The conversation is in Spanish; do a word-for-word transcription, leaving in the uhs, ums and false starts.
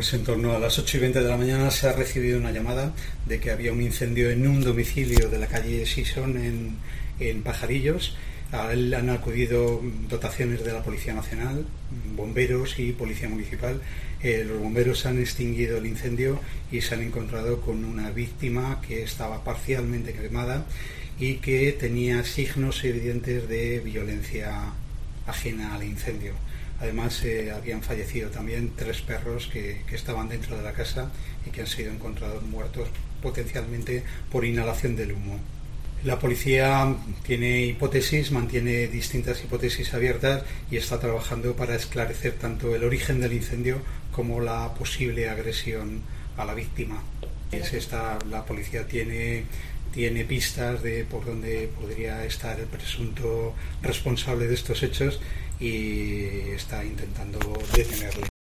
Pues en torno a las ocho y veinte de la mañana se ha recibido una llamada de que había un incendio en un domicilio de la calle Sison en, en Pajarillos. A él han acudido dotaciones de la Policía Nacional, bomberos y Policía Municipal. Eh, los bomberos han extinguido el incendio y se han encontrado con una víctima que estaba parcialmente quemada y que tenía signos evidentes de violencia ajena al incendio. Además, eh, habían fallecido también tres perros que, que estaban dentro de la casa y que han sido encontrados muertos potencialmente por inhalación del humo. La policía tiene hipótesis, mantiene distintas hipótesis abiertas y está trabajando para esclarecer tanto el origen del incendio como la posible agresión a la víctima. Es esta, la policía tiene, tiene pistas de por dónde podría estar el presunto responsable de estos hechos y está intentando detenerle.